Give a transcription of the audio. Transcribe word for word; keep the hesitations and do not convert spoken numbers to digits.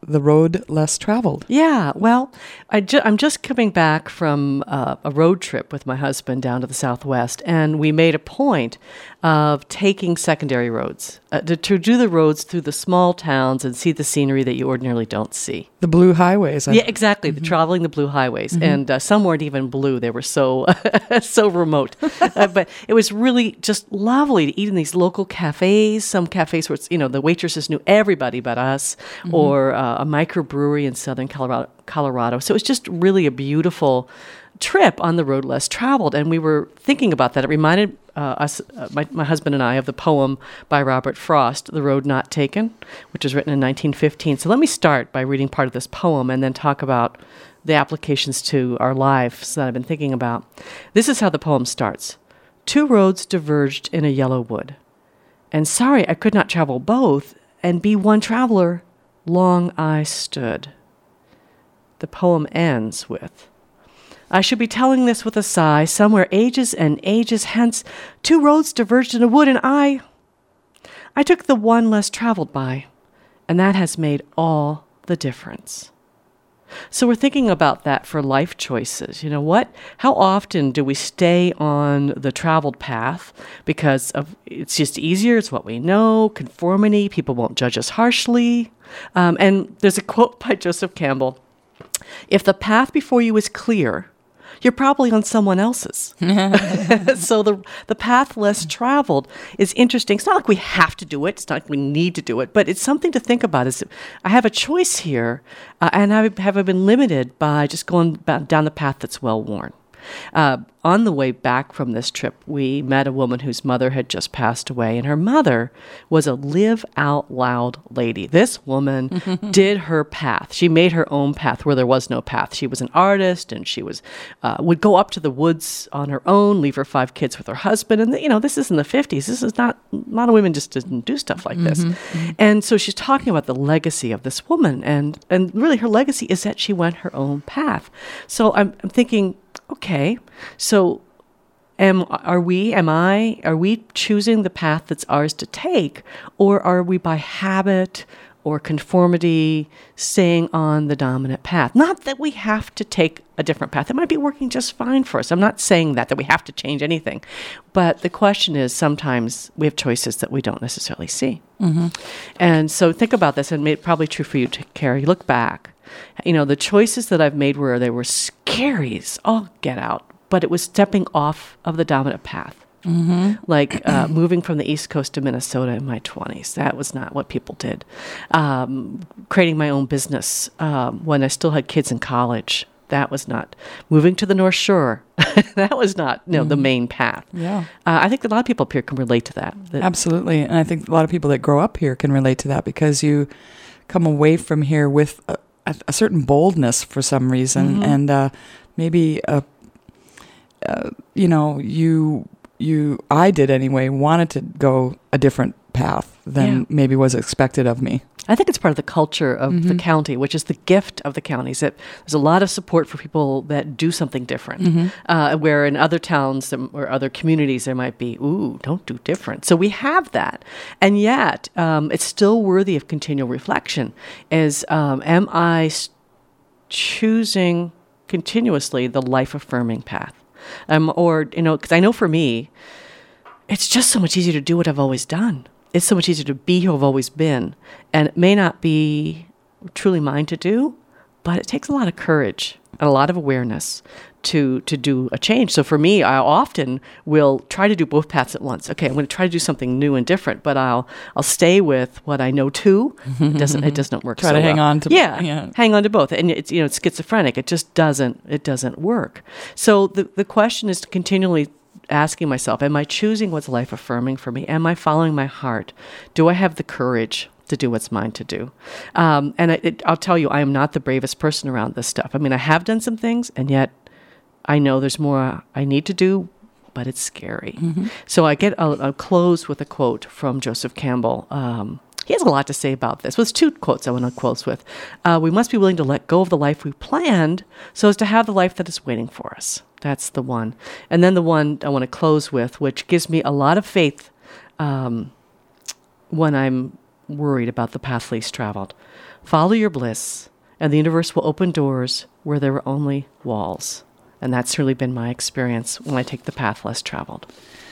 The Road Less Traveled. Yeah, well, I ju- I'm just coming back from uh, a road trip with my husband down to the Southwest, and we made a point of taking secondary roads, uh, to, to do the roads through the small towns and see the scenery that you ordinarily don't see. The blue highways. I- Yeah, exactly. Mm-hmm. The traveling the blue highways, mm-hmm. and uh, some weren't even blue; they were so so remote. uh, but it was really just lovely to eat in these local cafes. Some cafes where it's, you know, the waitresses knew everybody but us, mm-hmm. or uh, a microbrewery in southern Colorado. Colorado. So it was just really a beautiful trip on the road less traveled, and we were thinking about that. It reminded uh, us, uh, my, my husband and I, of the poem by Robert Frost, "The Road Not Taken," which was written in nineteen fifteen. So let me start by reading part of this poem and then talk about the applications to our lives that I've been thinking about. This is how the poem starts. "Two roads diverged in a yellow wood, and sorry I could not travel both, and be one traveler, long I stood." The poem ends with, "I should be telling this with a sigh, somewhere ages and ages hence, two roads diverged in a wood, and I, I took the one less traveled by, and that has made all the difference." So we're thinking about that for life choices. You know what? How often do we stay on the traveled path because of it's just easier, it's what we know, conformity, people won't judge us harshly. Um, and there's a quote by Joseph Campbell: "If the path before you is clear, you're probably on someone else's." So the the path less traveled is interesting. It's not like we have to do it. It's not like we need to do it, but it's something to think about. Is I have a choice here, uh, and I have I been limited by just going down the path that's well worn. Uh, on the way back from this trip, we met a woman whose mother had just passed away, and her mother was a live out loud lady. This woman did her path. She made her own path where there was no path. She was an artist, and she was uh, would go up to the woods on her own, leave her five kids with her husband. And, you know, this is in the fifties. This is not, a lot of women just didn't do stuff like this. Mm-hmm. And so she's talking about the legacy of this woman, and, and really her legacy is that she went her own path. So I'm, I'm thinking, okay, so am are we, am I, are we choosing the path that's ours to take, or are we by habit or conformity staying on the dominant path? Not that we have to take a different path. It might be working just fine for us. I'm not saying that, that we have to change anything. But the question is, sometimes we have choices that we don't necessarily see. Mm-hmm. And so think about this, and it's probably true for you, Carrie. Look back. You know, the choices that I've made where they were scary as all get out, but it was stepping off of the dominant path. Mm-hmm. Like uh, moving from the East Coast to Minnesota in my twenties. That was not what people did. Um, creating my own business um, when I still had kids in college. That was not. Moving to the North Shore. That was not, you know, mm-hmm. the main path. Yeah. Uh, I think a lot of people up here can relate to that. that. Absolutely. And I think a lot of people that grow up here can relate to that, because you come away from here with a, a, a certain boldness for some reason. Mm-hmm. And uh, maybe, a, uh, you know, you... You, I did anyway, wanted to go a different path than yeah. maybe was expected of me. I think it's part of the culture of mm-hmm. the county, which is the gift of the counties. That there's a lot of support for people that do something different. Mm-hmm. Uh, where in other towns or other communities there might be, ooh, don't do different. So we have that, and yet um, it's still worthy of continual reflection. Is um, am I choosing continuously the life-affirming path? Um, or, you know, because I know for me, it's just so much easier to do what I've always done. It's so much easier to be who I've always been. And it may not be truly mine to do, but it takes a lot of courage and a lot of awareness to to do a change. So for me, I often will try to do both paths at once. Okay, I'm going to try to do something new and different, but I'll I'll stay with what I know too. It doesn't it doesn't work. Try so to hang well. on to yeah, yeah, hang on to both. And it's, you know, it's schizophrenic. It just doesn't it doesn't work. So the the question is to continually asking myself, am I choosing what's life affirming for me? Am I following my heart? Do I have the courage to do what's mine to do? Um, and I, it, I'll tell you, I am not the bravest person around this stuff. I mean, I have done some things, and yet I know there's more I need to do, but it's scary. Mm-hmm. So I get, I'll, I'll close with a quote from Joseph Campbell. Um, he has a lot to say about this. Well, there's two quotes I want to close with. Uh, we must be willing to let go of the life we planned so as to have the life that is waiting for us. That's the one. And then the one I want to close with, which gives me a lot of faith um, when I'm worried about the path least traveled. Follow your bliss, and the universe will open doors where there were only walls. And that's really been my experience when I take the path less traveled.